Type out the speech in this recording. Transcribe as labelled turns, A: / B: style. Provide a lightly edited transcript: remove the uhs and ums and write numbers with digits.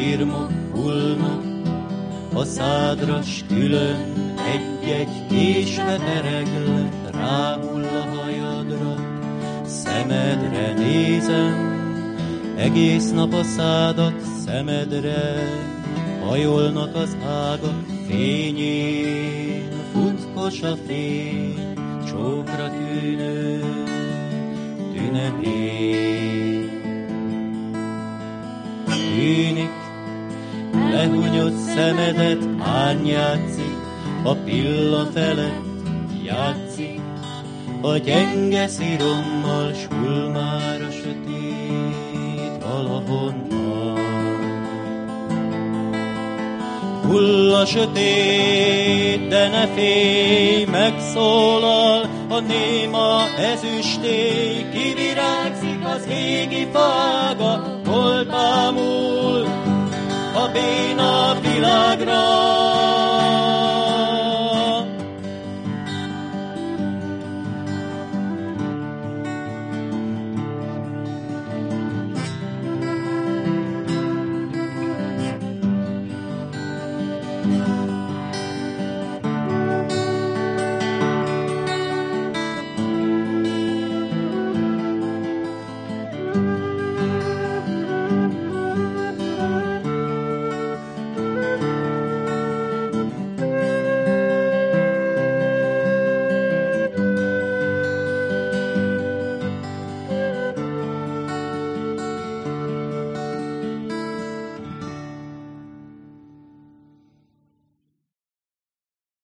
A: sírmok hullnak, a szádra s külön egy-egy késve pereglek, ráhull a hajadra, szemedre nézem, egész nap a szádat szemedre, hajolnak az ágak fényén, futkos a fény, csókra tűnő tünemény. Tűnik, lehunyott szemedet árnyátszik, a pilla felett játszik, a gyenge szirommal s hull már a sötét valahonnan. Hull a sötét, de ne félj, megszólal a néma ezüstély, kivirágzik az égi fága, hol bámul a béna világra.